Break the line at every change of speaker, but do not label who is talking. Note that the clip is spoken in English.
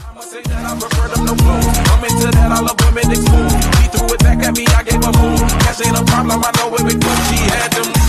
Say that I prefer them no clothes. I'm into that, I love women exposed. He threw it back at me, I gave a move. Cash ain't a problem, I know it big. She had them.